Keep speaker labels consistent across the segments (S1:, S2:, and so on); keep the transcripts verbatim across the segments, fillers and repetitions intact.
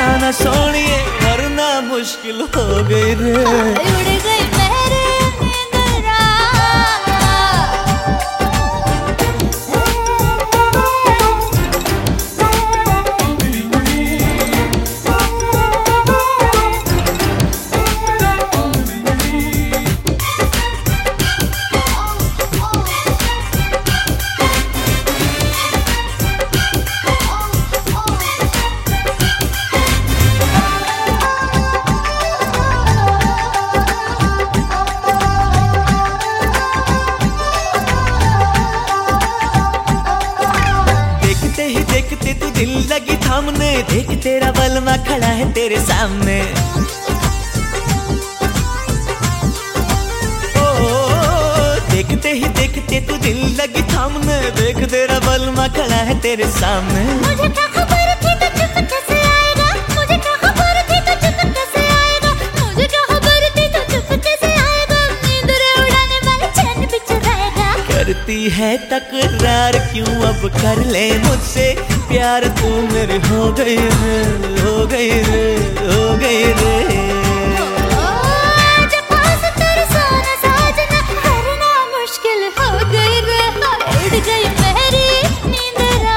S1: जाना सोनिए वरना मुश्किल हो गई रे।
S2: उड़ गई मेरी नींदरा।
S1: देखते तू दिल लगी थामने, देख तेरा बलमा खड़ा है तेरे सामने। ओ, देखते ही देखते तू दिल लगी थामने, देख तेरा बलमा खड़ा है तेरे सामने।
S2: मुझे क्या खबर थी तो चुप कैसे आएगा, मुझे क्या खबर थी तो चुप कैसे आएगा, मुझे क्या खबर थी तो चुप कैसे आएगा, नींद रे उड़ाने वाला चैन भी चुराएगा।
S1: करती है तकरार क्यों अब कर ले मुझसे प्यार, तू मेरी हो गई रे, हो गई रे, हो गई रे।
S2: जब पास तेरे सोना साजना करना मुश्किल हो गई रे। उड़ गई मेरी नींदरा।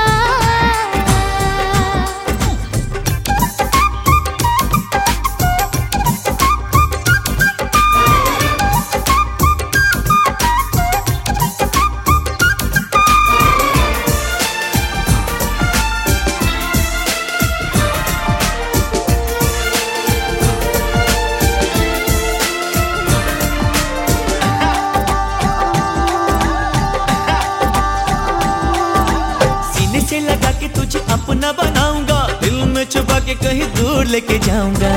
S1: से लगा के तुझे अपना बनाऊंगा, दिल में छुपा के कहीं दूर लेके जाऊंगा।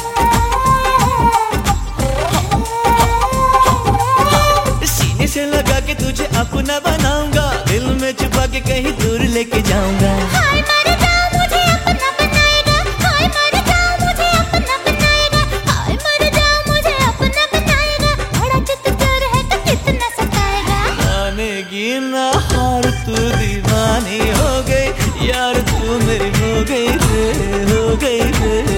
S1: सीने से लगा के तुझे अपना बनाऊंगा, दिल में छुपा के कहीं दूर लेके जाऊंगा।
S2: हाय मर जाऊं मुझे अपना बनाएगा, हाय मर जाऊं मुझे अपना बनाएगा, हाय मर जाऊं मुझे अपना बनाएगा। बड़ा चित चोर है तो कितना सताएगा।
S1: मानेगी ना हार तू दीवानी हो गई यार, तू मेरी हो गई रे, हो गई रे।